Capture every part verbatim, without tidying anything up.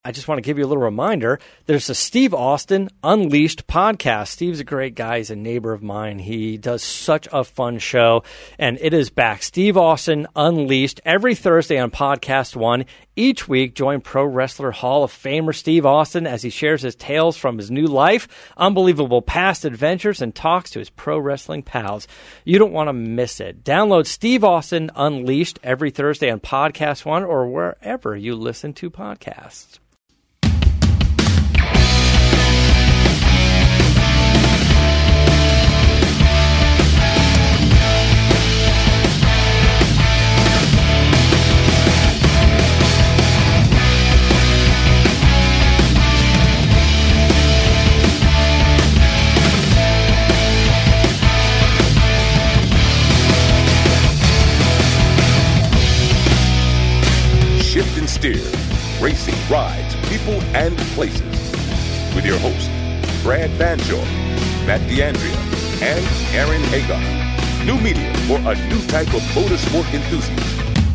I just want to give you a little reminder. There's a Steve Austin Unleashed podcast. Steve's a great guy. He's a neighbor of mine. He does such a fun show, and it is back. Steve Austin Unleashed every Thursday on Podcast One. Each week, join Pro Wrestler Hall of Famer Steve Austin as he shares his tales from his new life, unbelievable past adventures, and talks to his pro wrestling pals. You don't want to miss it. Download Steve Austin Unleashed every Thursday on Podcast One or wherever you listen to podcasts. Shift and Steer, racing, rides, people, and places. With your hosts, Brad Banjoy, Matt D'Andrea, and Aaron Hagar. New media for a new type of motorsport enthusiast.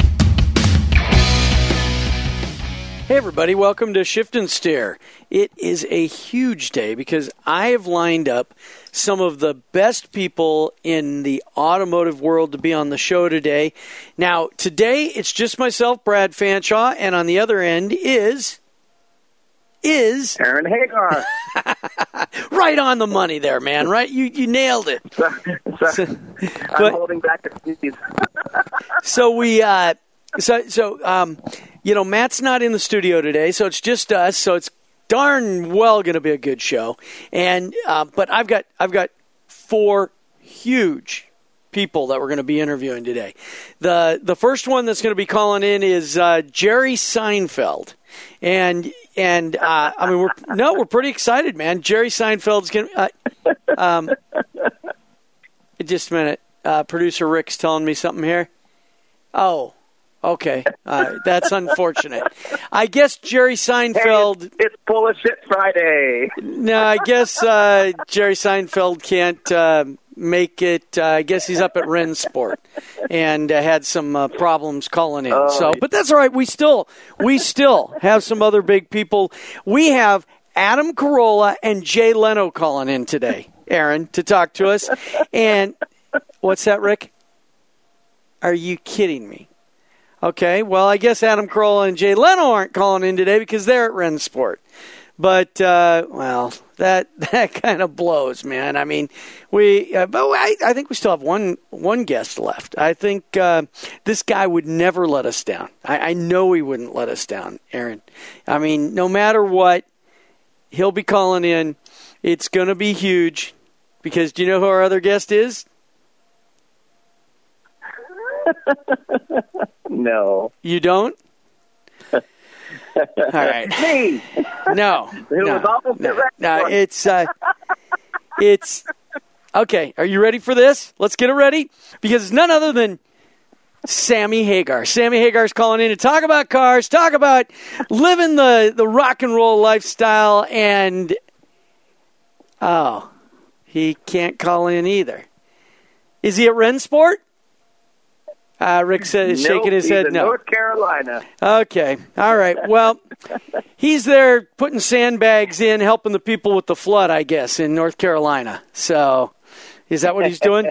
Hey everybody, welcome to Shift and Steer. It is a huge day because I have lined up some of the best people in the automotive world to be on the show today. Now, today it's just myself, Brad Fanshaw, and on the other end is... is... Aaron Hagar. Right on the money there, man, right? You you nailed it. Sorry, sorry. I'm but, holding back a sneeze. so we... Uh, so, so um, you know, Matt's not in the studio today, so it's just us, so it's darn well going to be a good show. And uh, but I've got I've got four huge people that we're going to be interviewing today. The the first one that's going to be calling in is uh, Jerry Seinfeld, and and uh, I mean we're no we're pretty excited, man. Jerry Seinfeld's going to. Uh, um, just a minute, uh, producer Rick's telling me something here. Oh. Okay, uh, that's unfortunate. I guess Jerry Seinfeld... Hey, it's, it's Bullshit Friday. No, I guess uh, Jerry Seinfeld can't uh, make it. Uh, I guess he's up at Rensport and uh, had some uh, problems calling in. Oh, so, But that's all right. We still, we still have some other big people. We have Adam Carolla and Jay Leno calling in today, Aaron, to talk to us. And what's that, Rick? Are you kidding me? Okay, well, I guess Adam Carolla and Jay Leno aren't calling in today because they're at Rensport. But, uh, well, that that kind of blows, man. I mean, we, uh, but I, I think we still have one one guest left. I think uh, this guy would never let us down. I, I know he wouldn't let us down, Aaron. I mean, no matter what, he'll be calling in. It's going to be huge because do you know who our other guest is? No. You don't? All right. Me. No. It no, was almost no, direct no, one. it's uh, it's okay. Are you ready for this? Let's get it ready because it's none other than Sammy Hagar. Sammy Hagar's calling in to talk about cars, talk about living the the rock and roll lifestyle, and oh, he can't call in either. Is he at Rensport? Uh, Rick says, nope, shaking his he's head in no. North Carolina. Okay. All right. Well, he's there putting sandbags in, helping the people with the flood, I guess, in North Carolina. So is that what he's doing?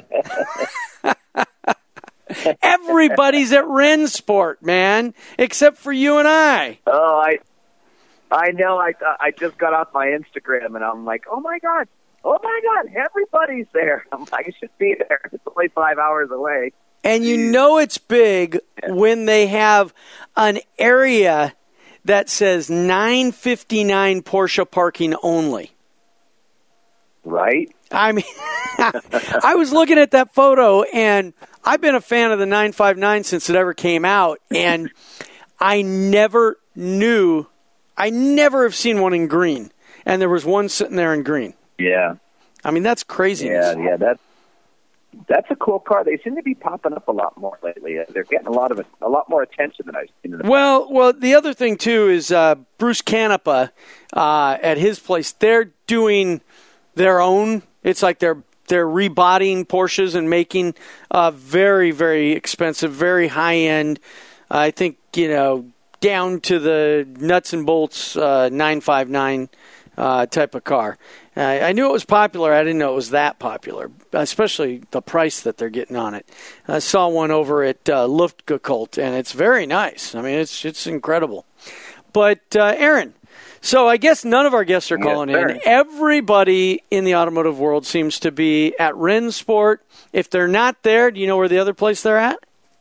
Everybody's at Rensport, man, except for you and I. Oh, I I know. I I just got off my Instagram, and I'm like, oh, my God. Oh, my God. Everybody's there. I'm like, I should be there. It's only five hours away. And you know it's big when they have an area that says nine fifty-nine Porsche parking only. Right? I mean, I was looking at that photo, and I've been a fan of the nine fifty-nine since it ever came out, and I never knew, I never have seen one in green, and there was one sitting there in green. Yeah. I mean, that's craziness. Yeah, yeah, that's that's a cool car. They seem to be popping up a lot more lately. They're getting a lot of a lot more attention than I've seen in the Well, past. well, the other thing too is uh, Bruce Canepa uh, at his place. They're doing their own. It's like they're they're rebodying Porsches and making uh, very very expensive, very high end. I think you know down to the nuts and bolts uh, nine five nine uh, type of car. Uh, I knew it was popular. I didn't know it was that popular, especially the price that they're getting on it. I saw one over at uh, Luftgekult, and it's very nice. I mean, it's it's incredible. But, uh, Aaron, so I guess none of our guests are calling yes, in. Everybody in the automotive world seems to be at Rennsport. If they're not there, do you know where the other place they're at?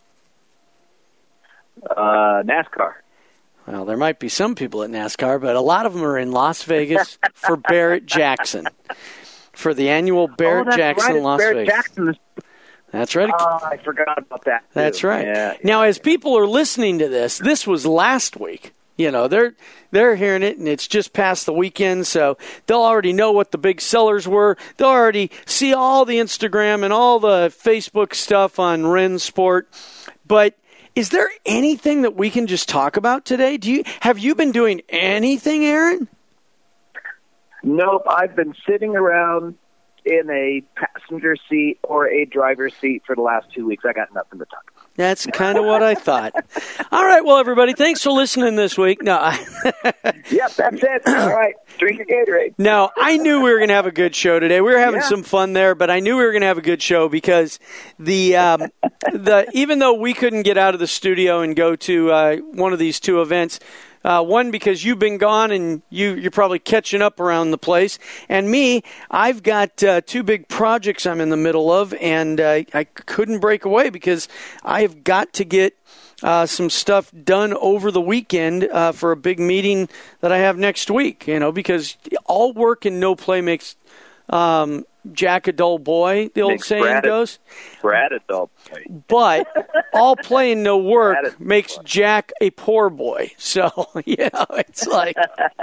Uh, NASCAR. Well, there might be some people at NASCAR, but a lot of them are in Las Vegas for Barrett Jackson, for the annual Barrett oh, that's Jackson right. Las Barrett Vegas. Jackson. That's right. Oh, I forgot about that. Too. That's right. Yeah, now, yeah, as people are listening to this, this was last week. You know, they're they're hearing it, and it's just past the weekend, so they'll already know what the big sellers were. They'll already see all the Instagram and all the Facebook stuff on Rennsport. But is there anything that we can just talk about today? Do you have you been doing anything, Aaron? Nope. I've been sitting around in a passenger seat or a driver's seat for the last two weeks. I got nothing to talk about. That's kind of what I thought. All right, well, everybody, thanks for listening this week. No, I Yep, that's it. All right, drink your Gatorade. No, I knew we were going to have a good show today. We were having Yeah. some fun there, but I knew we were going to have a good show because the um, the even though we couldn't get out of the studio and go to uh, one of these two events. Uh, one, because you've been gone and you, you're probably catching up around the place. And me, I've got uh, two big projects I'm in the middle of, and uh, I couldn't break away because I've got to get uh, some stuff done over the weekend uh, for a big meeting that I have next week, you know, because all work and no play makes um, Jack a dull boy, the old Makes saying Brad a- goes. Brad a dull boy. But all play and no work Brad is makes Jack a poor boy. So, you know, it's like.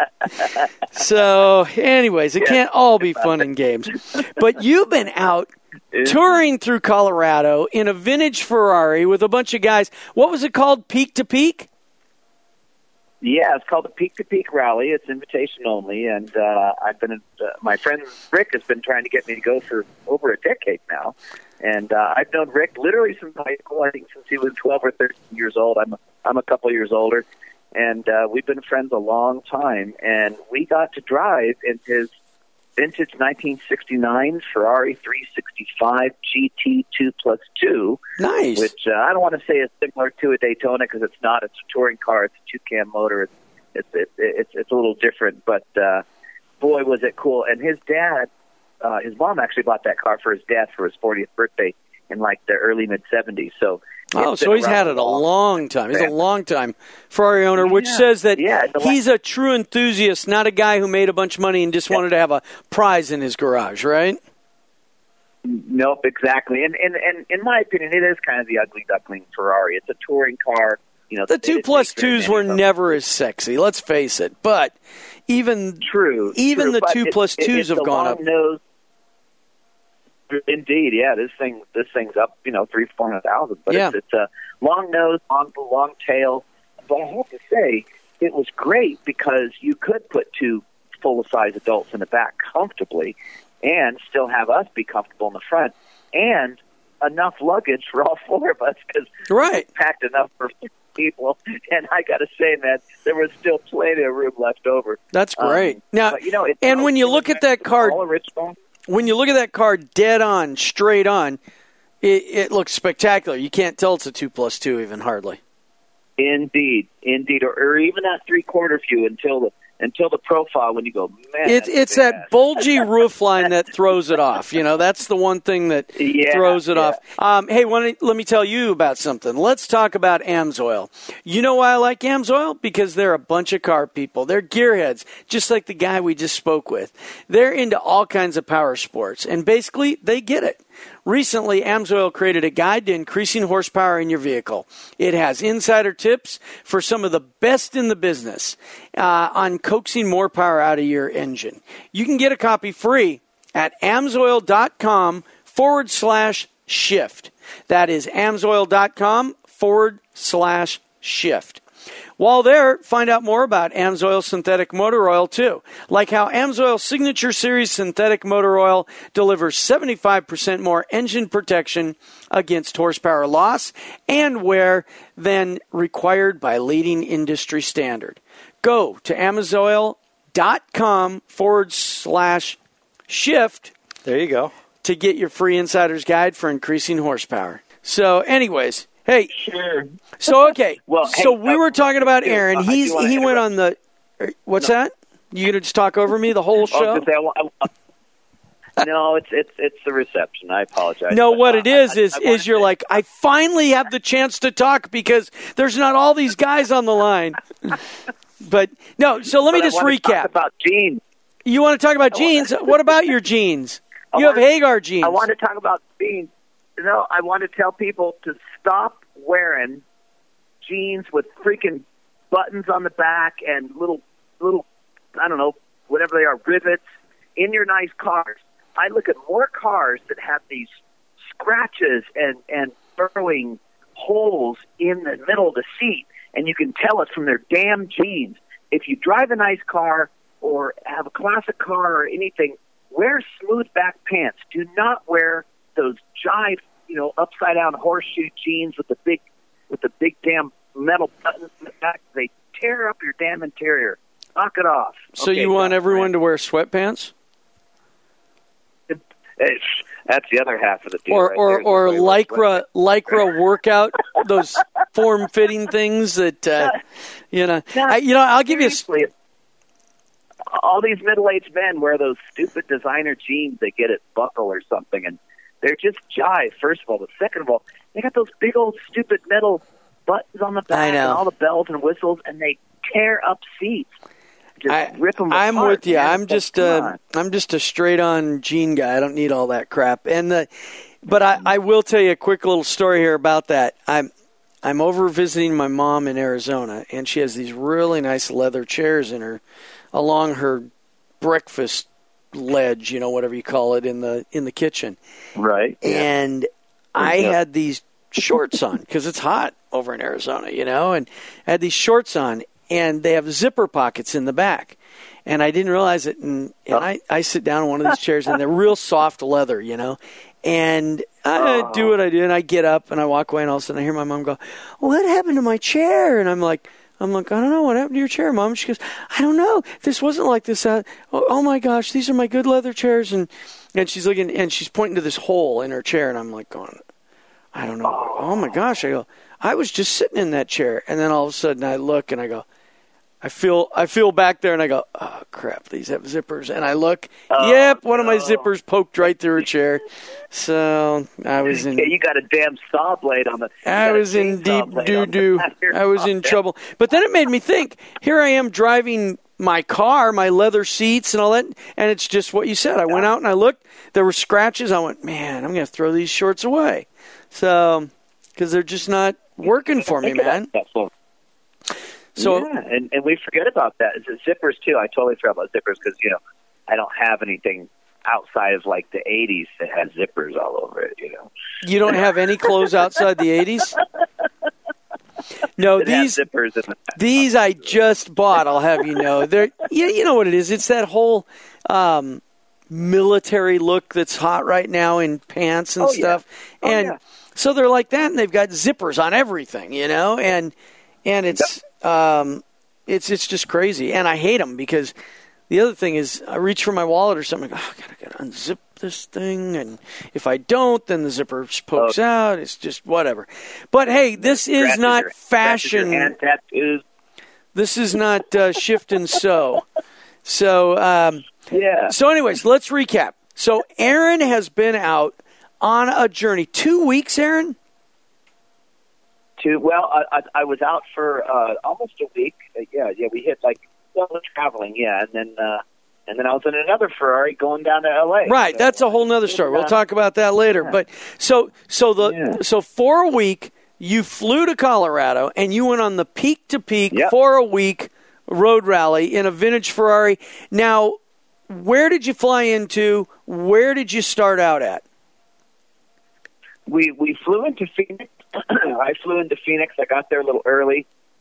So, anyways, it can't all be fun and games. But you've been out touring through Colorado in a vintage Ferrari with a bunch of guys. What was it called? Peak to Peak? Yeah, it's called the Peak to Peak Rally. It's invitation only, and uh, I've been. Uh, my friend Rick has been trying to get me to go for over a decade now, and uh, I've known Rick literally since high school. I think since he was twelve or thirteen years old. I'm I'm a couple years older, and uh, we've been friends a long time. And we got to drive in his vintage nineteen sixty-nine Ferrari three sixty-five G T two plus two. Nice. Which uh, I don't want to say is similar to a Daytona because it's not. It's a touring car. It's a two-cam motor. It's it's it's it's, it's a little different. But uh, boy, was it cool! And his dad, uh, his mom actually bought that car for his dad for his fortieth birthday in like the early mid seventies. So oh, so he's had it a long time. He's a long time Ferrari owner, which Yeah. says that Yeah, the he's a true enthusiast, not a guy who made a bunch of money and just wanted to have a prize in his garage, right? Nope, exactly. And, and and in my opinion, it is kind of the ugly duckling Ferrari. It's a touring car. You know, The they two didn't plus take very twos many were of them. never as sexy, let's face it. But even True. even true, the but two it- plus it- twos it's have the gone long up. Nose. Indeed, yeah. This thing, this thing's up, you know, three, four hundred thousand. But Yeah. it's, it's a long nose, long, long tail. But I have to say, it was great because you could put two full-size adults in the back comfortably, and still have us be comfortable in the front, and enough luggage for all four of us because Right. we packed enough for people. And I got to say, man, there was still plenty of room left over. That's great. Um, now, but, you know, it's and when you look at that car, all original. when you look at that car dead on, straight on, it, it looks spectacular. You can't tell it's a two plus two even hardly. Indeed, indeed, or, or even that three-quarter view until the until the profile when you go, man. It's that's it's a big that ass. bulgy roofline that throws it off. You know, that's the one thing that Yeah, throws it yeah. off. Um, hey, wanna, let me tell you about something. Let's talk about AMSOIL. You know why I like AMSOIL? Because they're a bunch of car people. They're gearheads, just like the guy we just spoke with. They're into all kinds of power sports, and basically, they get it. Recently, AMSOIL created a guide to increasing horsepower in your vehicle. It has insider tips for some of the best in the business uh, on coaxing more power out of your engine. You can get a copy free at amsoil.com forward slash shift. That is amsoil.com forward slash shift. While there, find out more about AMSOIL Synthetic Motor Oil, too. Like how AMSOIL Signature Series Synthetic Motor Oil delivers seventy-five percent more engine protection against horsepower loss and wear than required by leading industry standard. Go to AMSOIL.com forward slash shift. There you go. To get your free insider's guide for increasing horsepower. So, anyways, hey. Sure. So, okay. Well, so hey, we uh, were talking about Aaron. uh, He's wanna he went on the. What's no. that? You gonna just talk over me the whole show? Say, I, I, no, it's it's it's the reception. I apologize. No, but, what uh, it is I, is I, I is you're to, like, I finally have the chance to talk because there's not all these guys on the line. But no, so let me but just I wanna recap. Talk about jeans. You want to talk about jeans? What about your jeans? You have Hagar jeans. I want to talk about jeans. No, I want to tell people to stop wearing jeans with freaking buttons on the back and little, little, I don't know, whatever they are, rivets in your nice cars. I look at more cars that have these scratches and, and burrowing holes in the middle of the seat, and you can tell it's from their damn jeans. If you drive a nice car or have a classic car or anything, wear smooth back pants. Do not wear those jive, you know, upside down horseshoe jeans with the big, with the big damn metal buttons in the back. They tear up your damn interior. Knock it off. So okay, you want John, everyone right? to wear sweatpants? It's, that's the other half of the deal. Or right or there. or Everybody wears lycra lycra workout, those form fitting things that uh, you know. I, you know, I'll give you. A, Seriously, all these middle-aged men wear those stupid designer jeans they get at Buckle or something, and they're just jive, first of all. But second of all, they got those big old stupid metal buttons on the back I know. and all the bells and whistles, and they tear up seats. Just I, rip them I'm apart, with you. man. I'm It's just like, uh, come on. I'm just a straight-on jean guy. I don't need all that crap. And the, but I, I will tell you a quick little story here about that. I'm I'm over visiting my mom in Arizona, and she has these really nice leather chairs in her along her breakfast ledge, you know, whatever you call it, in the in the kitchen. Right. And I Yeah. had these shorts on because it's hot over in Arizona, you know, and I had these shorts on, and they have zipper pockets in the back. And I didn't realize it, and, and I, I sit down in one of these chairs, and they're real soft leather, you know. And I do what I do, and I get up, and I walk away, and all of a sudden I hear my mom go, what happened to my chair? And I'm like, I'm like, I don't know. What happened to your chair, Mom? She goes, I don't know. This wasn't like this. Uh, oh, oh, my gosh, these are my good leather chairs. And, and she's looking, and she's pointing to this hole in her chair, and I'm like going, I don't know. Oh, my gosh. I go, I was just sitting in that chair. And then all of a sudden I look, and I go, I feel I feel back there, and I go, oh, crap, these have zippers. And I look, Oh, yep, one of my no. zippers poked right through her chair. So I was in... Yeah, you got a damn saw blade on the. you I got a was in chainsaw deep blade doo on the doo. back of your I was saw. in trouble. But then it made me think. Here I am driving my car, my leather seats and all that, and it's just what you said. I went out and I looked. There were scratches. I went, man, I'm going to throw these shorts away. So, because they're just not working for me, Think about man. that. So, So, yeah, and, and we forget about that. It's the zippers, too. I totally forgot about zippers because, you know, I don't have anything outside of, like, the eighties that has zippers all over it, you know. you don't have any clothes outside the eighties? No, That have these zippers in the these I just bought. I'll have you know. They're yeah, you know what it is. It's that whole um, military look that's hot right now in pants and Oh, yeah. stuff. Oh, and yeah. so they're like that, and they've got zippers on everything, you know. And and it's um, it's it's just crazy, and I hate them because the other thing is I reach for my wallet or something. I go, oh, I gotta, gotta unzip this thing, and if I don't, then the zipper pokes Oh. out. It's just whatever. But hey, this is Scratches not your- scratches your fashion. hand tattoos. This is not uh, shift and sew. So, um, Yeah. so, anyways, let's recap. So, Aaron has been out on a journey. Two weeks, Aaron? To well, I, I, I was out for uh, almost a week. Uh, yeah, yeah, we hit like well, traveling, yeah, and then uh, and then I was in another Ferrari going down to L A. Right. So, That's a whole nother story. We'll uh, talk about that later. yeah. But so, so the Yeah. so for a week, you flew to Colorado and you went on the peak to peak Yep. for a week road rally in a vintage Ferrari. Now, where did you fly into? Where did you start out at? We we flew into Phoenix. I flew into Phoenix. I got there a little early,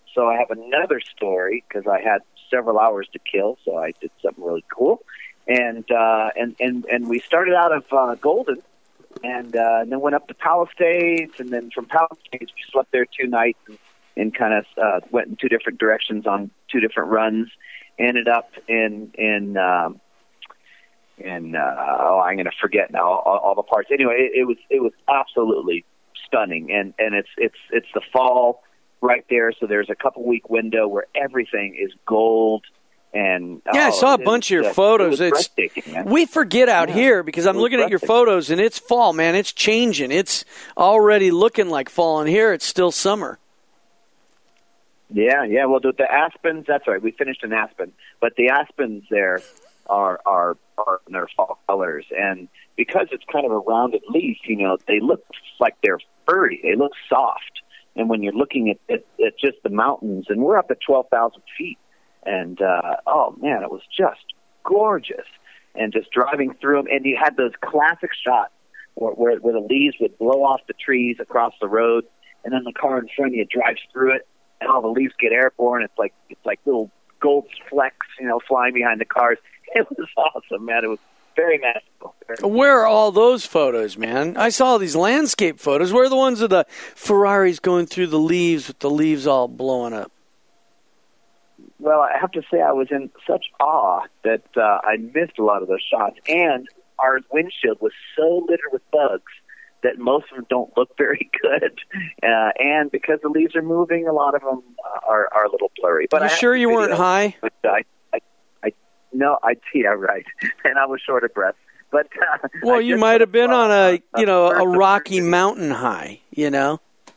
so I have another story because I had several hours to kill, so I did something really cool. And uh, and, and and we started out of uh, Golden, and, uh, and then went up to Palisades, and then from Palisades we slept there two nights and, and kind of uh, went in two different directions on two different runs. Ended up in in um, in uh, oh, I'm going to forget now all, all the parts. Anyway, it, it was it was absolutely stunning, and and it's it's it's the fall right there, so there's a couple week window where everything is gold. And yeah, oh, I saw a bunch of your just, photos. It it's we forget out yeah, here because I'm looking at your photos and it's fall, man. It's changing. It's already looking like fall, and here it's still summer. Yeah, yeah. Well, the, the aspens. That's right. We finished in Aspen, but the aspens there are are are in their fall colors, and because it's kind of a rounded leaf, you know, they look like they're furry. They look soft, and when you're looking at at, at just the mountains, and we're up at twelve thousand feet. And, uh, oh, man, it was just gorgeous. And just driving through them. And you had those classic shots where, where, where the leaves would blow off the trees across the road. And then the car in front of you drives through it. And all the leaves get airborne. It's like it's like little gold flecks, you know, flying behind the cars. It was awesome, man. It was very magical. Very Where are all those photos, man? I saw these landscape photos. Where are the ones of the Ferraris going through the leaves with the leaves all blowing up? Well, I have to say I was in such awe that uh, I missed a lot of those shots. And our windshield was so littered with bugs that most of them don't look very good. Uh, and because the leaves are moving, a lot of them are, are a little blurry. But you I sure you weren't high? I, I, I, no, I, yeah, right. And I was short of breath. But uh, well, I you might have been uh, on a, you know, a a Rocky Mountain high, you know?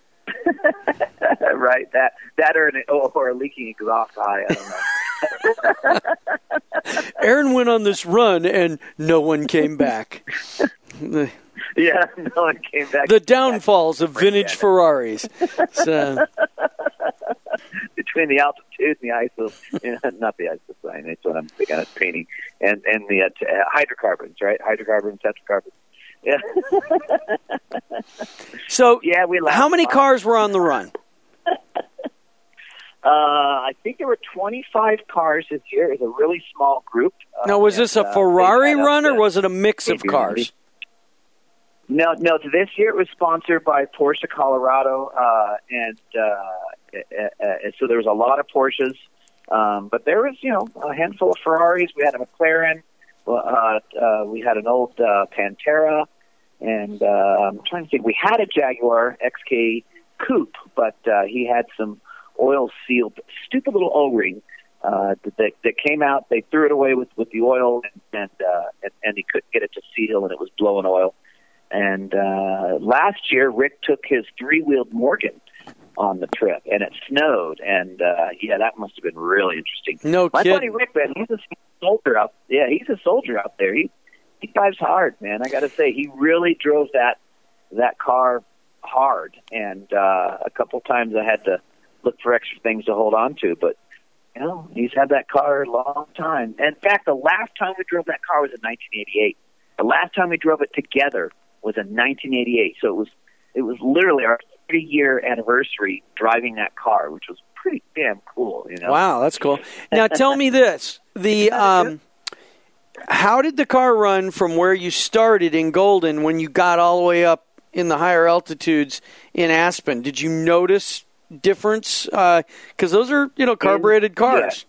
Right, that that or, an, or a leaking exhaust high. I don't know. Aaron went on this run and no one came back. Yeah, no one came back. The downfalls of vintage Ferraris. So. Between the altitude and the iso, you know, not the isocyanate, that's what I'm thinking of painting, and and the uh, t- uh, hydrocarbons, right? Hydrocarbons, tetracarbons. Yeah. So, yeah, we how many cars were on the run? Uh, I think there were twenty-five cars this year. It was a really small group. Uh, now, was and, this a uh, Ferrari run, or to, was it a mix of cars? No, no. This year it was sponsored by Porsche Colorado, uh, and uh, uh, uh, so there was a lot of Porsches. Um, but there was, you know, a handful of Ferraris. We had a McLaren. Uh, uh, we had an old uh, Pantera, and uh, I'm trying to think. We had a Jaguar X K Coupe, but uh, he had some oil-sealed, stupid little O-ring uh, that, that came out. They threw it away with, with the oil, and and, uh, and and he couldn't get it to seal, and it was blowing oil. And uh, last year, Rick took his three-wheeled Morgan on the trip, and it snowed, and uh, yeah, that must have been really interesting. No My kidding. buddy Rick, man, he's a soldier out. Yeah, he's a soldier out there. He he drives hard, man. I got to say, he really drove that that car hard, and uh, a couple times I had to look for extra things to hold on to, but you know, he's had that car a long time. In fact, the last time we drove that car was in nineteen eighty-eight. The last time we drove it together was in nineteen eighty-eight. So it was it was literally our thirty-year anniversary driving that car, which was pretty damn cool. You know? Wow, that's cool. Now tell me this: the um, how did the car run from where you started in Golden when you got all the way up in the higher altitudes in Aspen? Did you notice difference? Because uh, those are, you know, carbureted cars.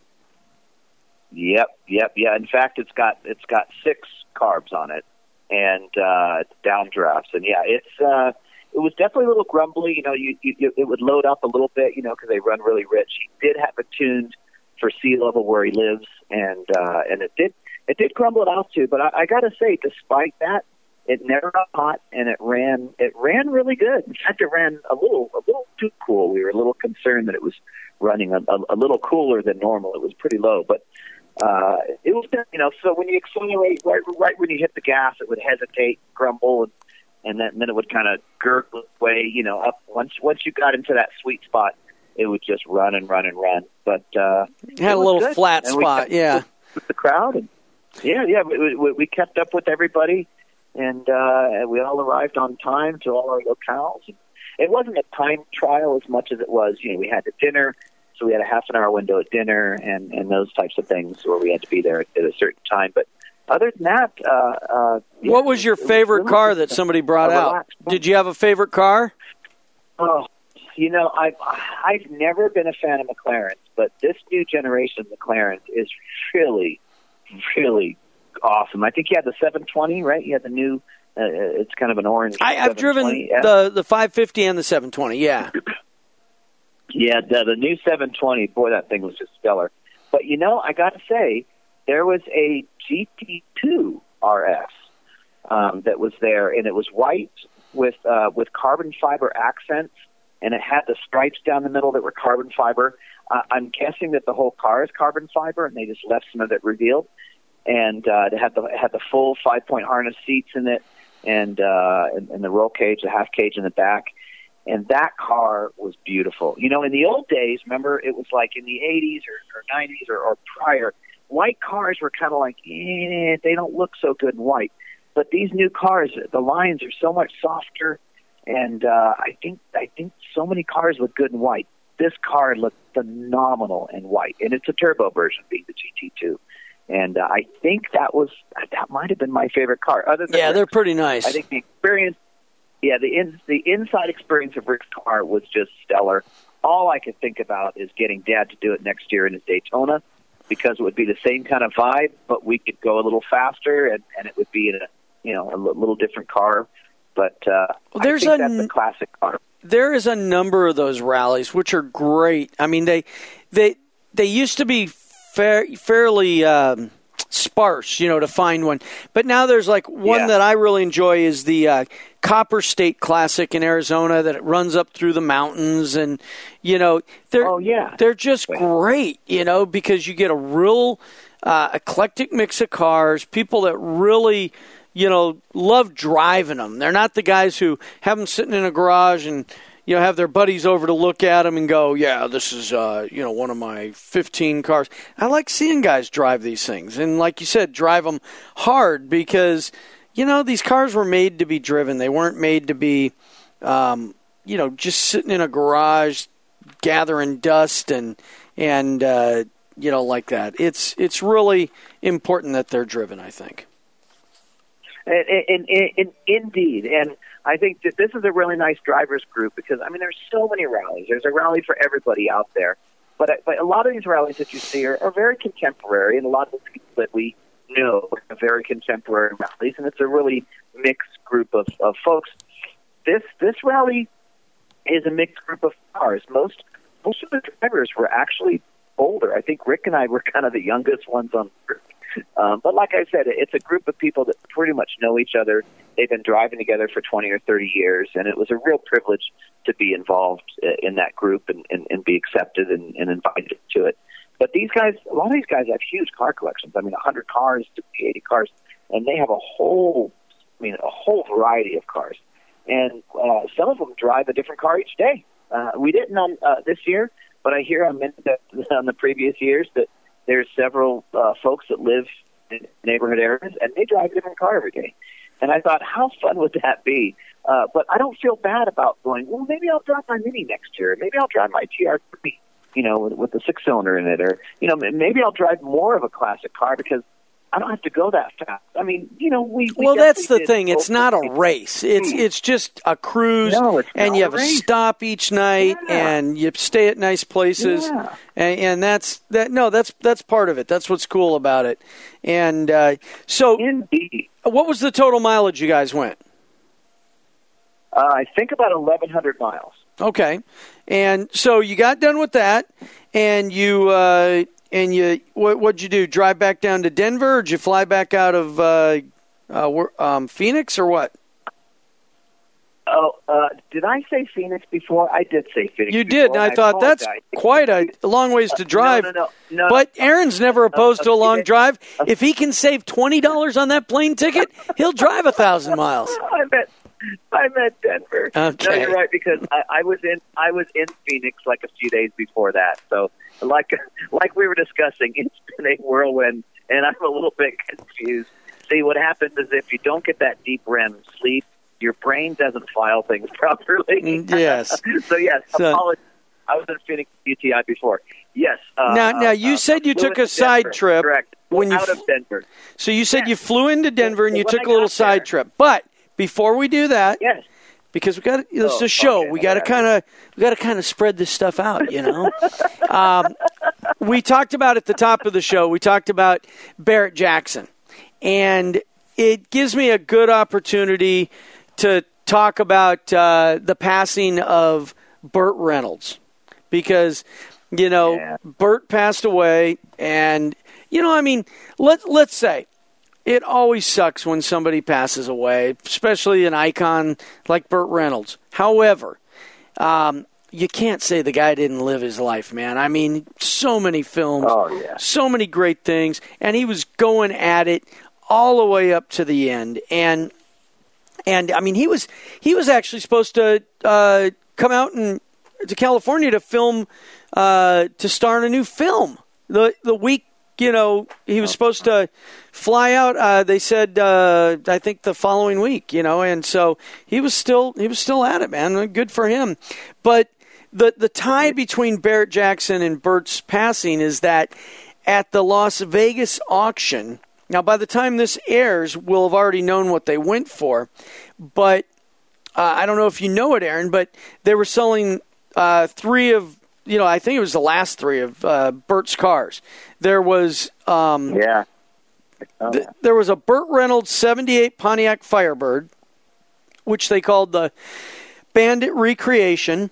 Yeah. Yep, yep, yeah. In fact, it's got it's got six carbs on it and uh, downdrafts, and yeah, it's uh, it was definitely a little grumbly. You know, you, you it would load up a little bit, you know, because they run really rich. He did have it tuned for sea level where he lives, and uh, and it did it did grumble at altitude. But I, I got to say, despite that, it never got hot, and it ran. It ran really good. In fact, it ran a little, a little too cool. We were a little concerned that it was running a, a, a little cooler than normal. It was pretty low, but uh, it was, you know. So when you accelerate, right, right when you hit the gas, it would hesitate, grumble, and, and then, and then it would kind of gurgle its way, you know, up. Once once you got into that sweet spot, it would just run and run and run. But uh, it had a little good. flat and spot, yeah. With, with the crowd, and yeah, yeah, we, we, we kept up with everybody. And uh, we all arrived on time to all our locales. It wasn't a time trial as much as it was, you know, we had the dinner, So we had a half an hour window at dinner and, and those types of things where we had to be there at, at a certain time. But other than that, uh, uh, yeah, what was your favorite really car that somebody brought out? Did you have a favorite car? Oh, you know, I've I've never been a fan of McLarens, but this new generation of McLarens is really, really awesome. I think you had the seven twenty, right? You had the new. Uh, it's kind of an orange. I, I've driven the the five fifty and the seven twenty. Yeah. Yeah, the, the new seven twenty, boy, that thing was just stellar. But, you know, I got to say, there was a G T two R S um, that was there, and it was white with uh, with carbon fiber accents, and it had the stripes down the middle that were carbon fiber. Uh, I'm guessing that the whole car is carbon fiber, and they just left some of it revealed. And uh, it had the it had the full five-point harness seats in it, and, uh, and, and the roll cage, the half cage in the back. And that car was beautiful. You know, in the old days, remember, it was like in the eighties or, or nineties or, or prior, white cars were kind of like, eh, they don't look so good in white. But these new cars, the lines are so much softer, and uh, I think I think so many cars look good in white. This car looked phenomenal in white, and it's a turbo version, being the G T two. And uh, I think that was that might have been my favorite car. Other than yeah, Rick's, they're pretty nice. I think the experience. Yeah, the in, the inside experience of Rick's car was just stellar. All I could think about is getting Dad to do it next year in his Daytona, because it would be the same kind of vibe, but we could go a little faster, and, and it would be in a you know a little different car. But uh, well, there's I think a, that's a classic car. There is a number of those rallies which are great. I mean, they they they used to be fair, fairly. Um, sparse, you know, to find one. But now there's like one yeah. that I really enjoy is the uh, Copper State Classic in Arizona that it runs up through the mountains, and you know, they're oh, yeah. they're just Wait. great, you know, because you get a real uh, eclectic mix of cars, people that really, you know, love driving them. They're not the guys who have them sitting in a garage and you know, have their buddies over to look at them and go, yeah, this is, uh, you know, one of my fifteen cars. I like seeing guys drive these things. And like you said, drive them hard because, you know, these cars were made to be driven. They weren't made to be, um, you know, just sitting in a garage gathering dust and, and uh, you know, like that. It's it's really important that they're driven, I think. And, and, and, and indeed. And I think that this is a really nice drivers group because, I mean, there's so many rallies. There's a rally for everybody out there. But, but a lot of these rallies that you see are, are very contemporary, and a lot of the people that we know are very contemporary rallies, and it's a really mixed group of, of folks. This this rally is a mixed group of cars. Most most of the drivers were actually older. I think Rick and I were kind of the youngest ones on the group. Um, but like I said, it's a group of people that pretty much know each other. They've been driving together for twenty or thirty years, and it was a real privilege to be involved in that group and, and, and be accepted and, and invited to it. But these guys, a lot of these guys have huge car collections. I mean, one hundred cars to eighty cars, and they have a whole, I mean, a whole variety of cars. And uh, some of them drive a different car each day. Uh, we didn't on uh, this year, but I hear on, on the previous years that there's several uh, folks that live in neighborhood areas, and they drive a different car every day. And I thought, how fun would that be? Uh, but I don't feel bad about going, well, maybe I'll drive my Mini next year. Maybe I'll drive my T R three, you know, with, with the six-cylinder in it. Or, you know, maybe I'll drive more of a classic car because I don't have to go that fast. I mean, you know, we, we well, that's the thing. It's not a race. It's it's just a cruise, no, it's and not you have a, a race. stop each night, yeah. and you stay at nice places, yeah. and, and that's that. No, that's that's part of it. That's what's cool about it. And uh, so, indeed, what was the total mileage you guys went? Uh, I think about eleven hundred miles. Okay, and so you got done with that, and you. Uh, And you, what, what'd you do? Drive back down to Denver, or did you fly back out of uh, uh, um, Phoenix, or what? Oh, uh, did I say Phoenix before? I did say Phoenix. You before. did, and I, I thought apologize. that's quite a long ways to drive. Uh, no, no, no, no, but no, Aaron's never opposed uh, to a long uh, drive. uh, If he can save twenty dollars on that plane ticket, he'll drive a thousand miles. I meant, I meant Denver. Okay. No, you're right, because I, I was in, I was in Phoenix like a few days before that. So, like, like we were discussing, it's been a whirlwind, and I'm a little bit confused. See, what happens is if you don't get that deep R E M sleep, your brain doesn't file things properly. Yes. so yes, so, apologies. I was in Phoenix U T I before. Yes. Uh, now, now uh, you uh, said you took a Denver. side trip. Correct. When you out of Denver. So you said yes. you flew into Denver and you when took I a little got side there. trip. But before we do that, Yes. because we got this is Oh, a show, okay. we got to Yeah. kind of we got to kind of spread this stuff out, you know. um, we talked about at the top of the show. We talked about Barrett Jackson, and it gives me a good opportunity to talk about uh, the passing of Burt Reynolds, because you know Yeah. Burt passed away, and you know, I mean, let let's say. It always sucks when somebody passes away, especially an icon like Burt Reynolds. However, um, you can't say the guy didn't live his life, man. I mean, so many films, Oh, yeah. so many great things, and he was going at it all the way up to the end. And and I mean, he was he was actually supposed to uh, come out and to California to film uh, to star in a new film the the week. You know, he was supposed to fly out. Uh, they said, uh, I think the following week. You know, and so he was still he was still at it, man. Good for him. But the the tie between Barrett Jackson and Burt's passing is that at the Las Vegas auction. Now, by the time this airs, we'll have already known what they went for. But uh, I don't know if you know it, Aaron, but they were selling uh, three of. You know, I think it was the last three of uh, Burt's cars. There was um, Yeah. Oh, th- there was a Burt Reynolds seventy-eight Pontiac Firebird, which they called the Bandit Recreation.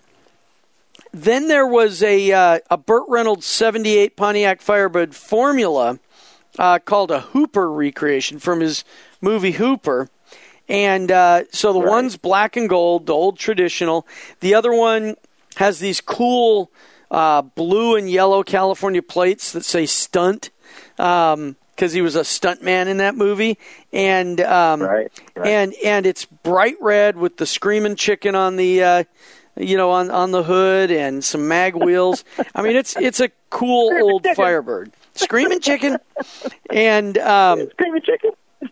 Then there was a uh, a Burt Reynolds seventy-eight Pontiac Firebird Formula uh, called a Hooper Recreation from his movie Hooper. And uh, so the Right. one's black and gold, the old traditional. The other one has these cool uh, blue and yellow California plates that say stunt, because um, he was a stunt man in that movie. And um, Right, right. and and it's bright red with the screaming chicken on the uh, you know on, on the hood and some mag wheels. I mean, it's it's a cool old Firebird, screaming chicken, and um, Screaming chicken.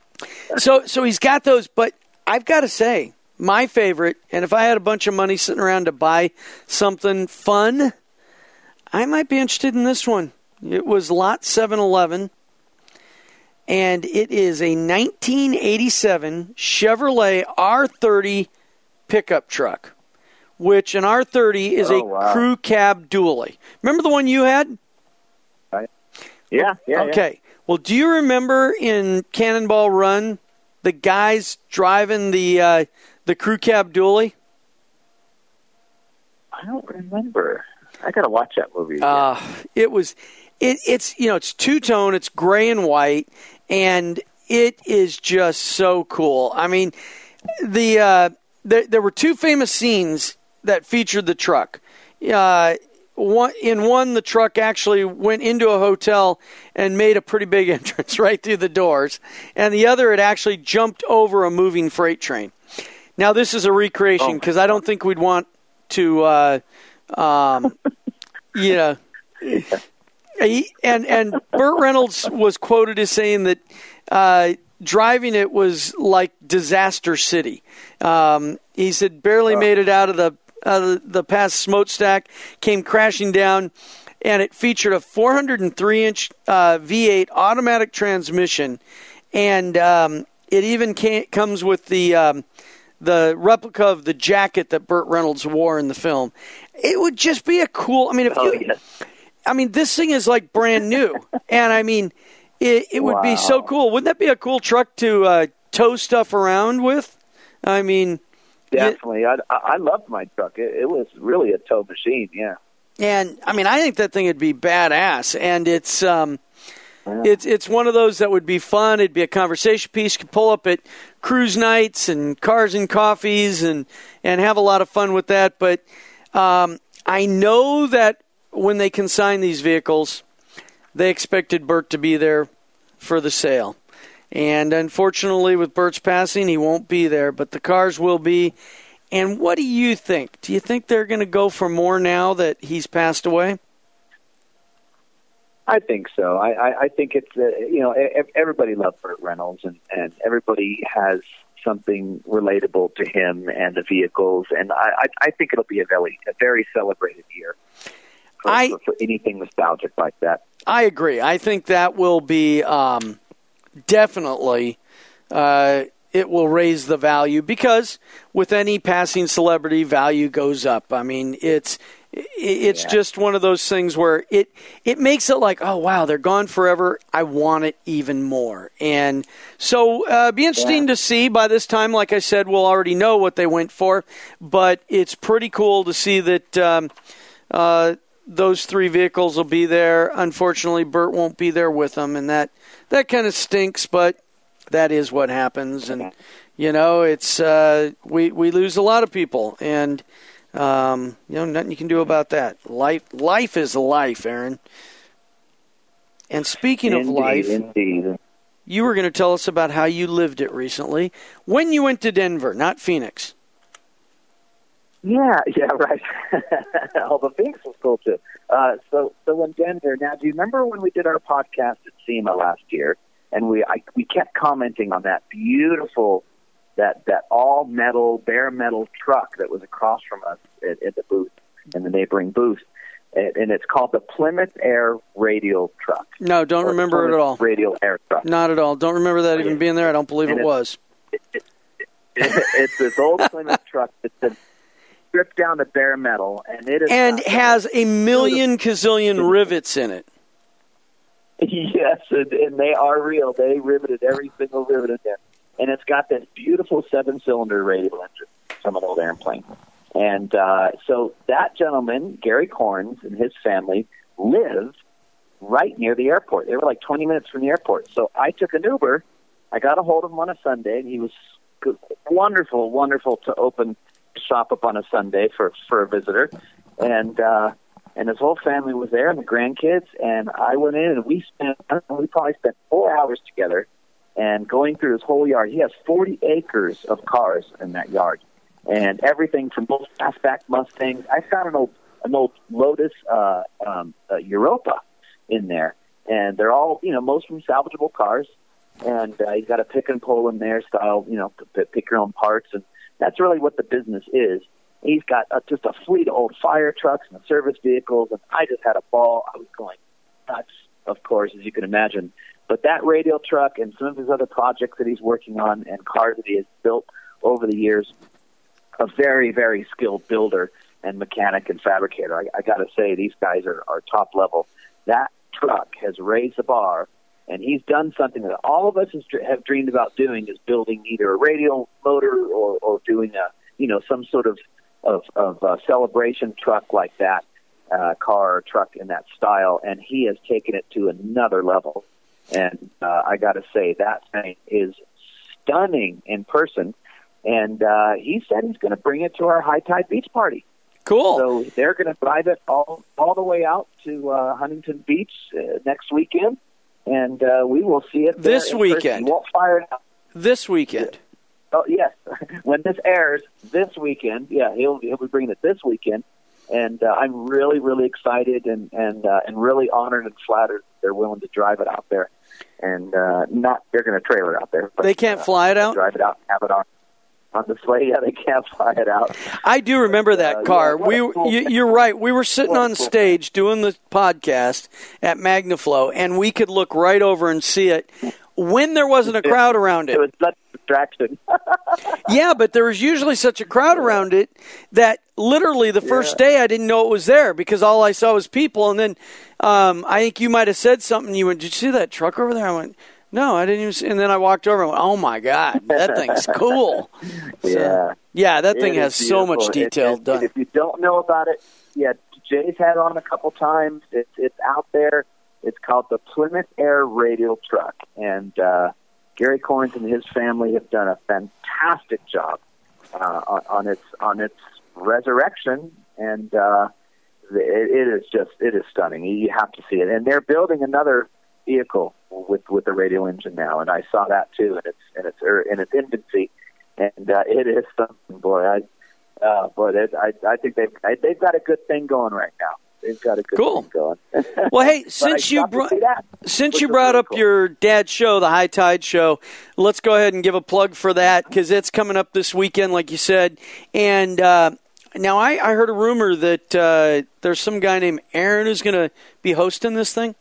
so so he's got those. But I've got to say, my favorite, and if I had a bunch of money sitting around to buy something fun, I might be interested in this one. It was Lot seven eleven, and it is a nineteen eighty-seven Chevrolet R thirty pickup truck, which an R thirty is Oh, a wow. crew cab dually. Remember the one you had? Right. Yeah, yeah. Okay. Well, do you remember in Cannonball Run the guys driving the uh, the crew cab dually? I don't remember. I got to watch that movie. again. Uh, it was, it, it's you know it's two tone, it's gray and white, and it is just so cool. I mean, the uh, there, there were two famous scenes that featured the truck. Uh, one in one, the truck actually went into a hotel and made a pretty big entrance right through the doors, and the other, it actually jumped over a moving freight train. Now, this is a recreation because I don't think we'd want to, uh, um, you know. He, and and Burt Reynolds was quoted as saying that uh, driving it was like Disaster City. Um, he said barely made it out of the uh, the past smokestack, came crashing down, and it featured a four hundred three inch uh, V eight automatic transmission, and um, it even came, comes with the um, the replica of the jacket that Burt Reynolds wore in the film. It would just be a cool. I mean, if Oh, you. yes. I mean, this thing is like brand new, and I mean, it, it would be so Wow. cool. Wouldn't that be a cool truck to uh, tow stuff around with? I mean, Definitely. I, I I loved my truck. It, it was really a tow machine, yeah. and I mean, I think that thing would be badass, and it's um, it's it's one of those that would be fun. It'd be a conversation piece. You could pull up at cruise nights and cars and coffees, and and have a lot of fun with that. But um, I know that when they consign these vehicles, they expected Burt to be there for the sale. And unfortunately, with Burt's passing, he won't be there, but the cars will be. And what do you think? Do you think they're going to go for more now that he's passed away? I think so. I, I, I think it's, uh, you know, everybody loves Burt Reynolds, and, and everybody has something relatable to him and the vehicles, and I, I, I think it'll be a very, a very celebrated year for, I, for, for anything nostalgic like that. I agree. I think that will be um, definitely, uh, it will raise the value, because with any passing celebrity, value goes up. I mean, it's it's yeah. just one of those things where it it makes it like, oh, wow, they're gone forever. I want it even more. And so uh, be interesting yeah. to see. By this time, like I said, we'll already know what they went for. But it's pretty cool to see that um, uh, those three vehicles will be there. Unfortunately, Burt won't be there with them, and that, that kind of stinks, but that is what happens. And, you know, it's uh, we, we lose a lot of people, and Um, you know, nothing you can do about that. Life, life is life, Aaron. And speaking indeed, of life, indeed. you were going to tell us about how you lived it recently when you went to Denver, not Phoenix. Yeah, yeah, right. Oh, the Phoenix was cool too. Uh, so, so in Denver. Now, do you remember when we did our podcast at SEMA last year, and we I, we kept commenting on that beautiful. That, that all-metal, bare-metal truck that was across from us at, at the booth, in the neighboring booth. And, and it's called the Plymouth Air Radial Truck. No, don't remember Plymouth it at all. Radial Air Truck. Not at all. Don't remember that even being there. I don't believe and it was. It, it, it, it's this old Plymouth truck that's been stripped down to bare metal. And it is and has a million gazillion rivets in it. Yes, and, and they are real. They riveted every single rivet in there. And it's got this beautiful seven-cylinder radial engine from an old airplane. And uh, so that gentleman, Gary Corns, and his family lived right near the airport. They were like twenty minutes from the airport. So I took an Uber. I got a hold of him on a Sunday, and he was good, wonderful, wonderful to open shop up on a Sunday for, for a visitor. And uh, and his whole family was there, and the grandkids. And I went in, and we spent, I don't know, we probably spent four hours together. And going through his whole yard, he has forty acres of cars in that yard, and everything from most fastback Mustangs. I found an old, an old Lotus uh, um, uh, Europa in there, and they're all, you know, most of them salvageable cars. And uh, he's got a pick and pull in there, style, you know, pick your own parts, and that's really what the business is. He's got uh, just a fleet of old fire trucks and service vehicles, and I just had a ball. I was going nuts, of course, as you can imagine. But that radial truck and some of his other projects that he's working on and cars that he has built over the years, a very, very skilled builder and mechanic and fabricator. I, I got to say, these guys are, are top level. That truck has raised the bar, and he's done something that all of us has, have dreamed about doing, is building either a radial motor or, or doing a, you know, some sort of, of, of uh, celebration truck like that, uh, car or truck in that style, and he has taken it to another level. And uh, I got to say, that thing is stunning in person. And uh, he said he's going to bring it to our High Tide Beach party. Cool. So they're going to drive it all all the way out to uh, Huntington Beach uh, next weekend, and uh, we will see it there this weekend. He won't fire it out. This weekend. Oh yes, when this airs this weekend, yeah, he'll he'll be bringing it this weekend. And uh, I'm really, really excited and and uh, and really honored and flattered they're willing to drive it out there. And uh, not they're going to trailer it out there. But, they can't uh, fly it out? Drive it out and have it on, on display. Yeah, they can't fly it out. I do remember that uh, car. Yeah, we, cool you, you're right. We were sitting what on cool stage doing the podcast at MagnaFlow, and we could look right over and see it when there wasn't a crowd around it. It was such a distraction. Yeah, but there was usually such a crowd around it that literally the first yeah. day I didn't know it was there because all I saw was people. And then um, I think you might have said something. You went, "Did you see that truck over there?" I went, "No, I didn't even see." And then I walked over and went, "Oh, my God, that thing's cool." So, yeah. Yeah, that thing It has is so much beautiful. detail it, it, done. If you don't know about it, yeah, Jay's had it on a couple times. It's it's out there. It's called the Plymouth Air Radial Truck. And uh, Gary Corns and his family have done a fantastic job uh, on, on its on its resurrection. And uh, it, it is just, it is stunning. You have to see it. And they're building another vehicle with with the radial engine now, and I saw that too in its in its er, in its infancy, and uh, it is something, boy. I uh, boy, I I think they've I, they've got a good thing going right now. they've got a good cool. thing going. Well, hey, since you brought since you brought up cool. your dad's show, the High Tide Show, let's go ahead and give a plug for that because it's coming up this weekend, like you said. And uh, now I, I heard a rumor that uh, there's some guy named Aaron who's going to be hosting this thing.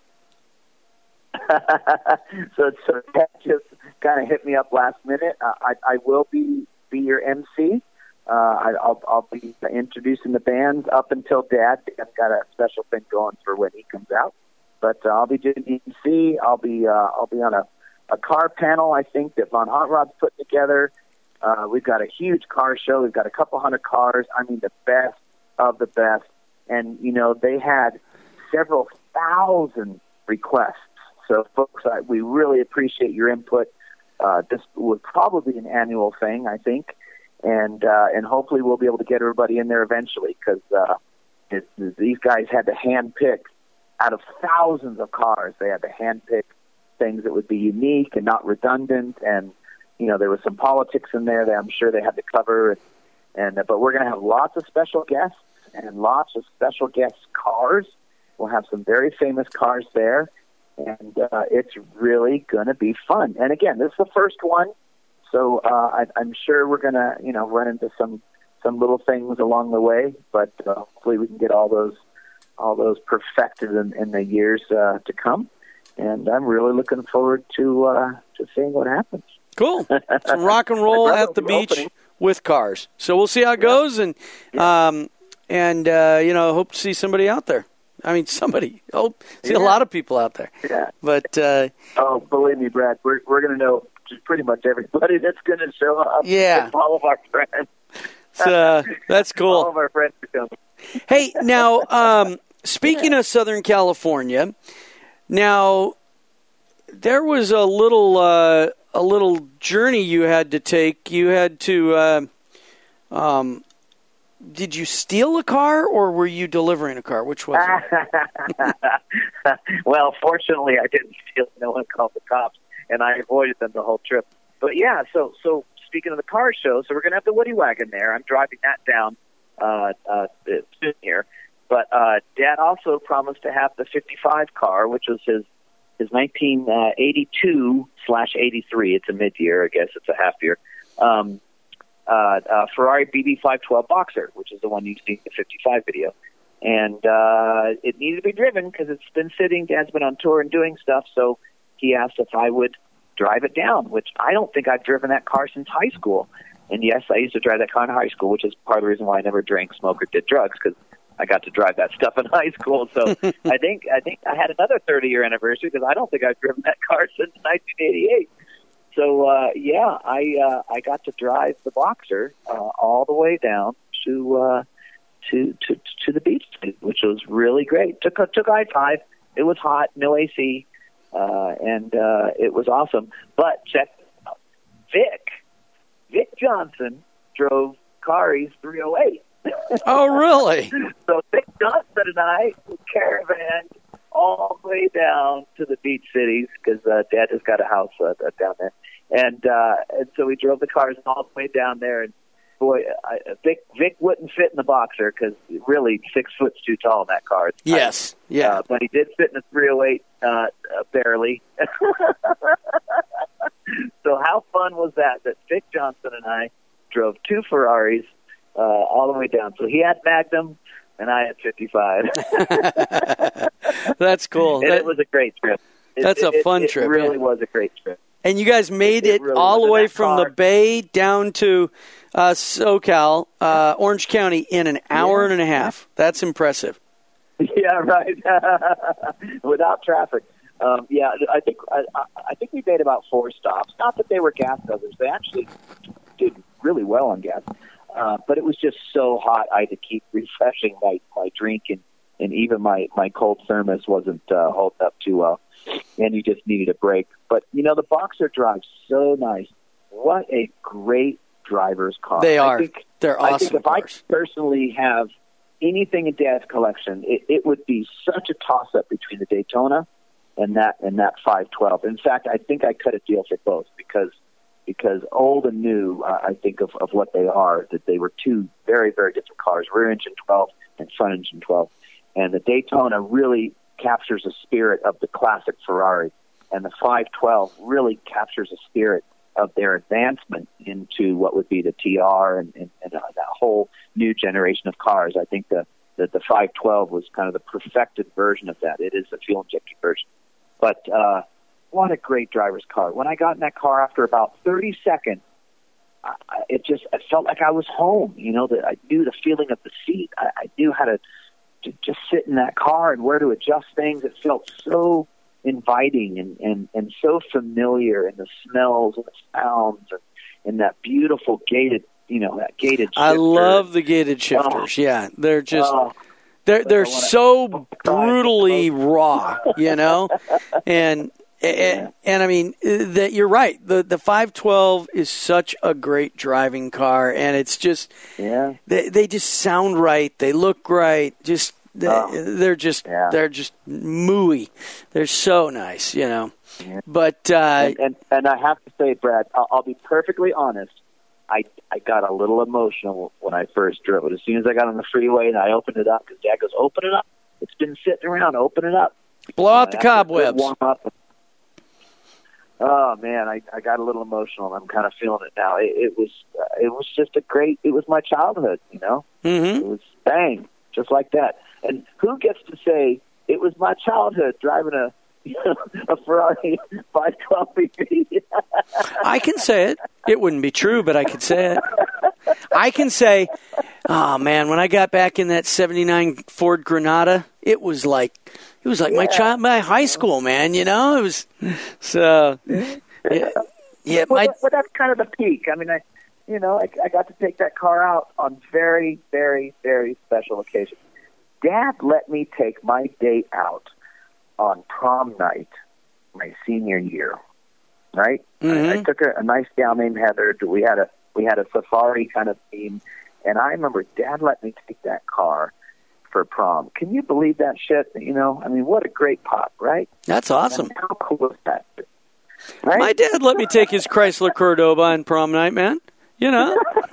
so, so that just kind of hit me up last minute. Uh, I, I will be be your M C. Uh, I, I'll, I'll be introducing the bands up until Dad. Dad's got a special thing going for when he comes out. But uh, I'll be doing the M C. I'll be uh, I'll be on a, a car panel, I think, that Von Hot Rod's putting together. Uh, we've got a huge car show. We've got a couple hundred cars. I mean, the best of the best. And, you know, they had several thousand requests. So, folks, I, we really appreciate your input. Uh, this would probably be an annual thing, I think. And uh, and hopefully we'll be able to get everybody in there eventually because uh, it, these guys had to handpick out of thousands of cars. They had to handpick things that would be unique and not redundant. And, you know, there was some politics in there that I'm sure they had to cover. And, and uh, but we're going to have lots of special guests and lots of special guest cars. We'll have some very famous cars there. And uh, it's really going to be fun. And, again, this is the first one. So uh, I, I'm sure we're going to, you know, run into some, some little things along the way, but uh, hopefully we can get all those all those perfected in, in the years uh, to come. And I'm really looking forward to uh, to seeing what happens. Cool. Some rock and roll at the beach opening. With cars. So we'll see how it goes, and yeah. um, and uh, you know, hope to see somebody out there. I mean, somebody. Hope see yeah. a lot of people out there. Yeah. But uh, oh, believe me, Brad, we're we're going to know. Just pretty much everybody that's going to show up. Yeah. All of our friends. uh, that's cool. All of our friends are coming. Hey, now, um, speaking of Southern California, now, there was a little uh, a little journey you had to take. You had to, uh, um, did you steal a car or were you delivering a car? Which was it? Well, fortunately, I didn't steal. No one called the cops. And I avoided them the whole trip. But, yeah, so so speaking of the car show, so we're going to have the Woody Wagon there. I'm driving that down uh, uh, soon here. But uh, Dad also promised to have the fifty-five car, which was his his nineteen eighty-two slash eighty-three. It's a mid-year, I guess. It's a half-year. Um, uh, uh, Ferrari B B five twelve Boxer, which is the one you see in the fifty-five video. And uh, it needed to be driven because it's been sitting. Dad's been on tour and doing stuff, so he asked if I would drive it down, which I don't think I've driven that car since high school. And, yes, I used to drive that car in high school, which is part of the reason why I never drank, smoked, or did drugs, because I got to drive that stuff in high school. So I think I think I had another thirty-year anniversary because I don't think I've driven that car since nineteen eighty-eight. So, uh, yeah, I uh, I got to drive the Boxer uh, all the way down to, uh, to to to the beach, which was really great. Took, took I five. It was hot, no A C. Uh, and uh, it was awesome. But check it out. Vic, Vic Johnson drove Kari's three oh eight. Oh, really? So Vic Johnson and I caravaned all the way down to the beach cities because uh, Dad has got a house uh, down there. And, uh, and so we drove the cars all the way down there. And, boy, I, Vic, Vic wouldn't fit in the Boxer because really six foot's too tall in that car. It's yes, tight. yeah. Uh, but he did fit in a three oh eight uh, uh, barely. So how fun was that, that Vic Johnson and I drove two Ferraris uh, all the way down. So he had Magnum, and I had fifty-five. That's cool. And that, it was a great trip. It, that's it, a fun it, trip. It really yeah. was a great trip. And you guys made it, it, it really all the way from car. the Bay down to uh, SoCal, uh, Orange County, in an hour yeah. and a half. That's impressive. Yeah, right. Without traffic. Um, yeah, I think I, I think we made about four stops. Not that they were gas guzzlers; they actually did really well on gas. Uh, but it was just so hot, I had to keep refreshing my, my drink, and, and even my, my cold thermos wasn't uh, holding up too well, and you just needed a break. But, you know, the Boxer drives so nice. What a great driver's car. They are. I think, They're awesome I think if cars. I personally have anything in Dad's collection, it, it would be such a toss-up between the Daytona and that and that five twelve. In fact, I think I cut a deal for both because because old and new, uh, I think of, of what they are, that they were two very, very different cars, rear engine twelve and front engine twelve. And the Daytona really captures the spirit of the classic Ferrari, and the five twelve really captures the spirit of their advancement into what would be the T R and, and, and uh, that whole new generation of cars. I think the, the, the five twelve was kind of the perfected version of that. It is the fuel-injected version. But uh, what a great driver's car. When I got in that car after about thirty seconds, I, it just I felt like I was home. You know, that I knew the feeling of the seat. I, I knew how to, to just sit in that car and where to adjust things. It felt so inviting and, and, and so familiar, and the smells and the sounds and, and that beautiful gated, you know, that gated shifter. I love the gated shifters. Oh. Yeah, they're just oh. they're they're so brutally raw, you know, and. And, and I mean that you're right. The the five twelve is such a great driving car, and it's just yeah. They they just sound right. They look right. Just they, oh. they're just yeah. they're just mooey. They're so nice, you know. Yeah. But uh, and, and and I have to say, Brad, I'll, I'll be perfectly honest. I I got a little emotional when I first drove it. As soon as I got on the freeway and I opened it up, because Dad goes, "Open it up. It's been sitting around. Open it up. Blow out the cobwebs." Warm up. Oh man, I, I got a little emotional. I'm kind of feeling it now. It, it was uh, it was just a great. It was my childhood, you know. Mm-hmm. It was bang, just like that. And who gets to say it was my childhood driving a you know, a Ferrari five twelve B B? I can say it. It wouldn't be true, but I could say it. I can say, oh man, when I got back in that seventy-nine Ford Granada, it was like. It was like yeah. my child, my high school, man. You know, it was so. Yeah, yeah well, my, that, but that's kind of the peak. I mean, I, you know, I, I got to take that car out on very, very, very special occasions. Dad let me take my date out on prom night, my senior year. Right? Mm-hmm. I, I took a, a nice gal named Heather. We had a we had a safari kind of theme, and I remember Dad let me take that car for prom. Can you believe that shit? You know, I mean, what a great pop, right? That's awesome. And how cool is that? Right? My dad let me take his Chrysler Cordoba on prom night, man. You know.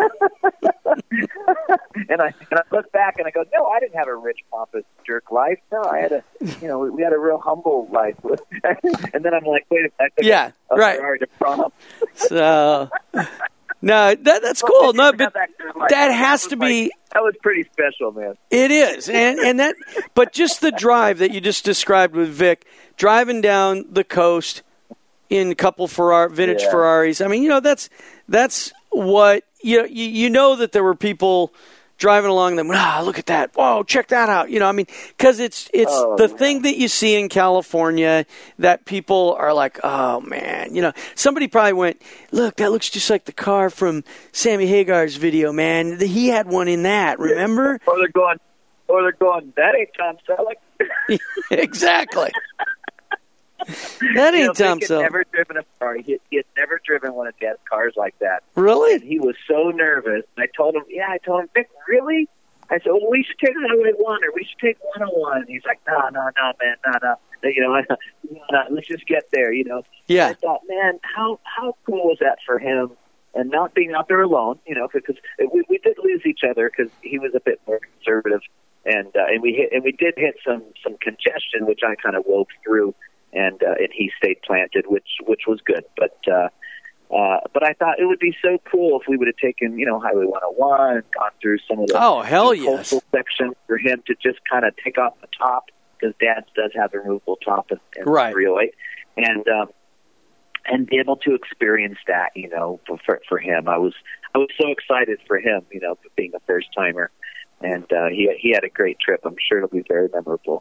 and I and I look back and I go, no, I didn't have a rich, pompous jerk life. No, I had a, you know, we had a real humble life. And then I'm like, wait a minute, I took yeah, a, a right. Ferrari to prom. So. No, that that's cool. No, but that, that has to be. That was pretty special, man. It is, and and that. But just the drive that you just described with Vic, driving down the coast in a couple Ferrari, vintage yeah. Ferraris. I mean, you know, that's that's what you know. You, you know that there were people driving along them. Ah, look at that! Whoa, check that out! You know, I mean, because it's it's oh, the man. thing that you see in California that people are like, oh man, you know, somebody probably went, look, that looks just like the car from Sammy Hagar's video, man. He had one in that, remember? Or they're going, or they're going, that ain't Tom Selleck. Exactly. That ain't you know, Tom Vic Selleck. had never driven a Ferrari. He, he had never driven one of Dad's cars like that. Really? And he was so nervous. I told him, yeah, I told him, Vic, really? I said, well, we should take Highway one or we should take one oh one. And he's like, no, no, no, man, no, no. You know, no, no, let's just get there, you know. Yeah. And I thought, man, how how cool was that for him? And not being out there alone, you know, because we, we did lose each other because he was a bit more conservative. And uh, and we hit and we did hit some, some congestion, which I kind of wove through. And uh, and he stayed planted, which which was good. But uh, uh, but I thought it would be so cool if we would have taken, you know, Highway one oh one, gone through some of the oh hell the yes coastal sections for him to just kind of take off the top, because Dad's does have a removable top in, in right. three oh eight, and um, and be able to experience that, you know, for for him. I was I was so excited for him, you know, for being a first timer. And uh, he he had a great trip. I'm sure it'll be very memorable.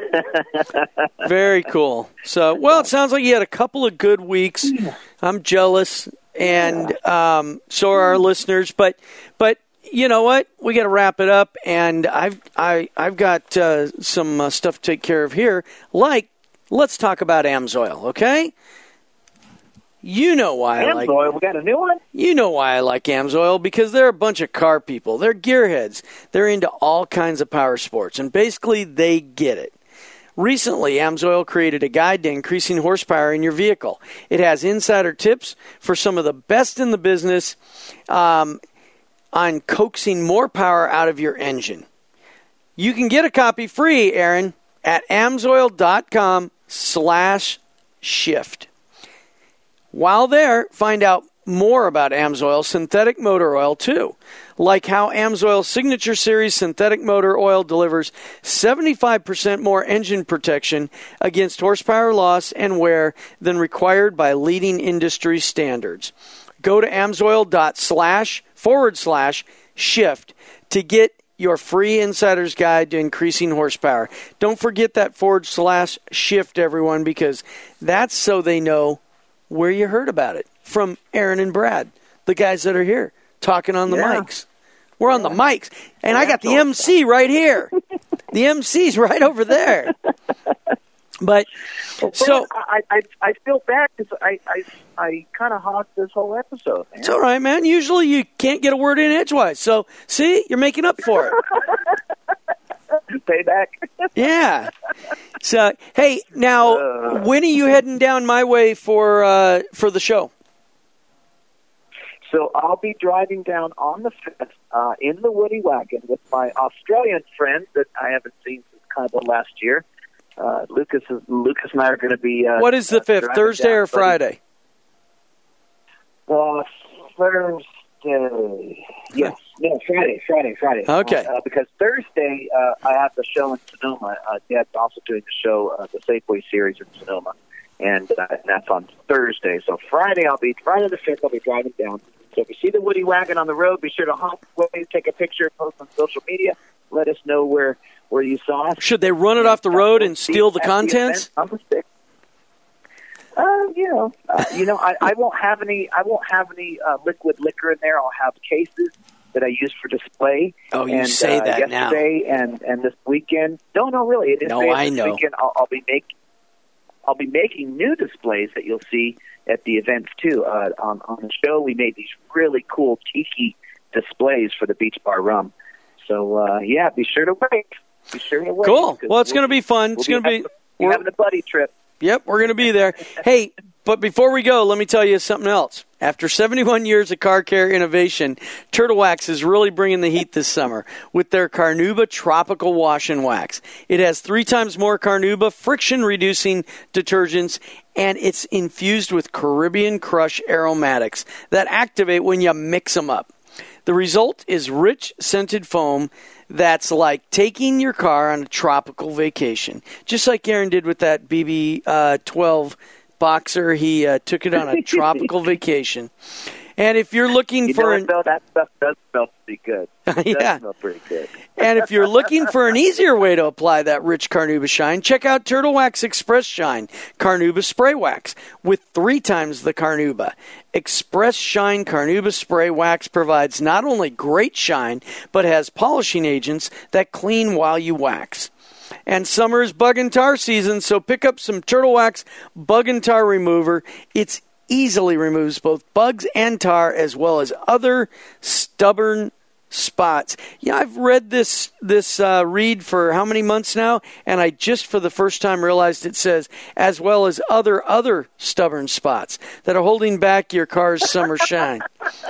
Very cool. So, well, it sounds like you had a couple of good weeks. I'm jealous, and um, so are our listeners. But, but you know what? We got to wrap it up, and I've I I've got uh, some uh, stuff to take care of here. Like, let's talk about AMSOIL, okay? You know why I like AMSOIL. We got a new one. You know why I like AMSOIL, because they're a bunch of car people. They're gearheads. They're into all kinds of power sports, and basically they get it. Recently, AMSOIL created a guide to increasing horsepower in your vehicle. It has insider tips for some of the best in the business um, on coaxing more power out of your engine. You can get a copy free, Aaron, at amsoil.com slash shift. While there, find out more about AMSOIL synthetic motor oil, too, like how AMSOIL Signature Series synthetic motor oil delivers seventy-five percent more engine protection against horsepower loss and wear than required by leading industry standards. Go to amsoil.com slash forward slash shift to get your free insider's guide to increasing horsepower. Don't forget that forward slash shift, everyone, because that's so they know where you heard about it. From Aaron and Brad, the guys that are here talking on the yeah. mics. We're on the mics, and I got the M C right here. The M C's right over there. But well, so I, I I feel bad because I I, I kind of hogged this whole episode. Man. It's all right, man. Usually you can't get a word in edgewise. So see, you're making up for it. Payback. Yeah. So hey, now uh, when are you heading down my way for uh, for the show? So I'll be driving down on the fifth uh, in the Woody Wagon with my Australian friend that I haven't seen since kind of the last year. Uh, Lucas is, Lucas and I are going to be. Uh, what is the fifth? Uh, Thursday down, or Friday? Uh, Thursday. Yes. No, Friday. Friday. Friday. Okay. Uh, because Thursday uh, I have the show in Sonoma. Uh, Dad's also doing the show, uh, the Safeway series in Sonoma, and uh, that's on Thursday. So Friday I'll be Friday the fifth. I'll be driving down. So if you see the Woody Wagon on the road, be sure to hop away, take a picture, post on social media. Let us know where, where you saw us. Should they run it off the road and steal the contents? On the stick. Uh, you know, uh, you know, I, I won't have any. I won't have any uh, liquid liquor in there. I'll have cases that I use for display. Oh, you and, say uh, that now. Yesterday and and this weekend. No, no, really. It is no, I this know. Weekend, I'll, I'll be making. I'll be making new displays that you'll see at the events too. Uh, on on the show, we made these really cool tiki displays for the Beach Bar Rum. So uh, yeah, be sure to wait. Be sure to wait. Cool. Well, it's we'll, going to be fun. It's we'll going to be. We're having a buddy trip. Yep, we're going to be there. Hey, but before we go, let me tell you something else. After seventy-one years of car care innovation, Turtle Wax is really bringing the heat this summer with their Carnauba Tropical Wash and Wax. It has three times more Carnauba friction-reducing detergents, and it's infused with Caribbean Crush aromatics that activate when you mix them up. The result is rich, scented foam that's like taking your car on a tropical vacation. Just like Aaron did with that B B twelve Boxer. He uh, took it on a tropical vacation. And if you're looking you for... know an... what, though? That stuff does smell pretty good. It yeah. does smell pretty good. And if you're looking for an easier way to apply that rich Carnauba shine, check out Turtle Wax Express Shine Carnauba Spray Wax with three times the Carnauba. Express Shine Carnauba Spray Wax provides not only great shine, but has polishing agents that clean while you wax. And summer is bug and tar season, so pick up some Turtle Wax Bug and Tar Remover. It's easily removes both bugs and tar as well as other stubborn spots. Yeah, I've read this this uh, read for how many months now, and I just for the first time realized it says as well as other other stubborn spots that are holding back your car's summer shine.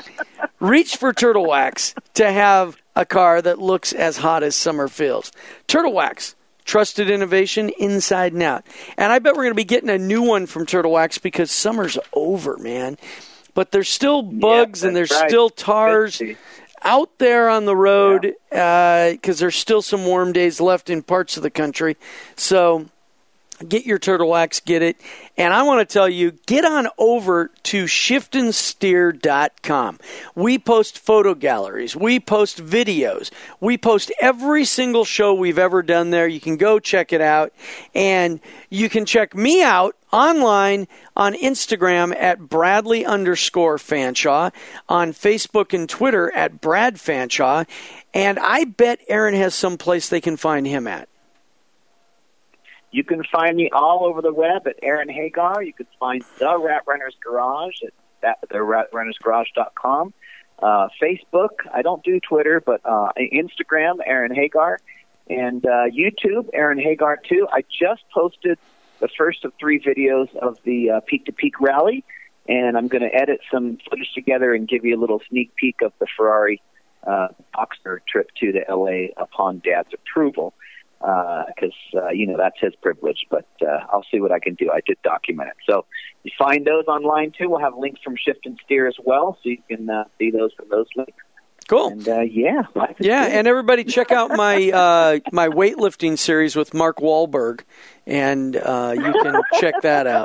Reach for Turtle Wax to have a car that looks as hot as summer feels. Turtle Wax. Trusted innovation inside and out. And I bet we're going to be getting a new one from Turtle Wax because summer's over, man. But there's still bugs yeah, and there's right. still tars out there on the road because yeah. uh, there's still some warm days left in parts of the country. So get your Turtle Wax, get it. And I want to tell you, get on over to shift and steer dot com. We post photo galleries. We post videos. We post every single show we've ever done there. You can go check it out. And you can check me out online on Instagram at Bradley underscore Fanshaw, on Facebook and Twitter at Brad Fanshaw. And I bet Aaron has some place they can find him at. You can find me all over the web at Aaron Hagar. You can find The Rat Runners Garage at the rat runners garage dot com. Uh, Facebook, I don't do Twitter, but uh, Instagram, Aaron Hagar. And uh, YouTube, Aaron Hagar too. I just posted the first of three videos of the uh, Peak to Peak Rally, and I'm going to edit some footage together and give you a little sneak peek of the Ferrari uh, Oxnard trip to the L A upon Dad's approval, because uh, uh, you know that's his privilege. But uh, I'll see what I can do. I did document it, so you find those online too. We'll have links from Shift and Steer as well, so you can uh, see those from those links. Cool. And uh, yeah, yeah, good. And everybody check out my uh, my weightlifting series with Mark Wahlberg, and uh, you can check that out.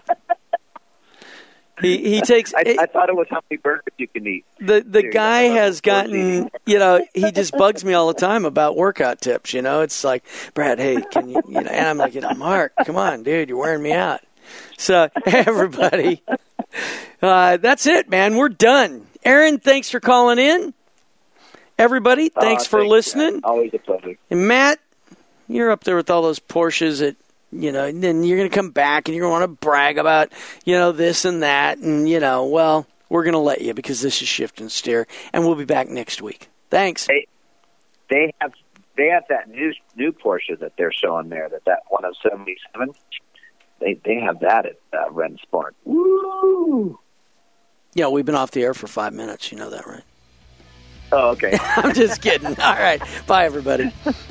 He he takes. I, I thought it was how many burgers you can eat. The the guy has gotten, you know, he just bugs me all the time about workout tips. You know, it's like, Brad, hey, can you, you know, and I'm like, you know, Mark, come on, dude, you're wearing me out. So everybody, uh, that's it, man. We're done. Aaron, thanks for calling in. Everybody, thanks uh, for thanks, listening. Man. Always a pleasure. And Matt, you're up there with all those Porsches that. You know, and then you're going to come back and you're going to want to brag about, you know, this and that. And, you know, well, we're going to let you because this is Shift and Steer. And we'll be back next week. Thanks. They, they have they have that new new Porsche that they're showing there, that, that one of seventy-seven. They they have that at uh, Rennsport. Woo! Yeah, we've been off the air for five minutes. You know that, right? Oh, okay. I'm just kidding. All right. Bye, everybody.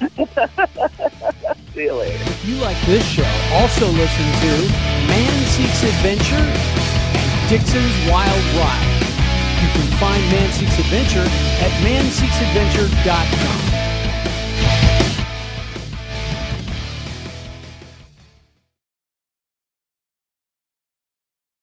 See you later. If you like this show, also listen to Man Seeks Adventure and Dixon's Wild Ride. You can find Man Seeks Adventure at man seeks adventure dot com.